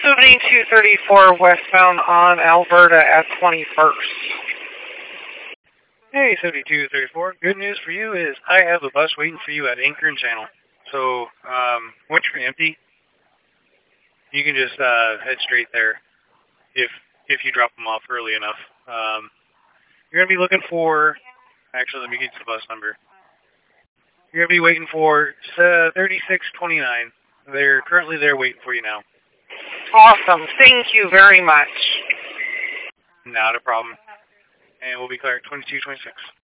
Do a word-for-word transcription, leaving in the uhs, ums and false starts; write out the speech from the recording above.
seventy-two thirty-four westbound on Alberta at twenty-first. Hey, seventy-two thirty-four. Good news for you is I have a bus waiting for you at Anchor and Channel. So, um, once you're empty, you can just uh, head straight there if if you drop them off early enough. Um, you're going to be looking for... Actually, let me get you the bus number. You're going to be waiting for uh, thirty-six twenty-nine. They're currently there waiting for you now. Awesome. Thank you very much. Not a problem. And we'll be clear at twenty-two twenty-six.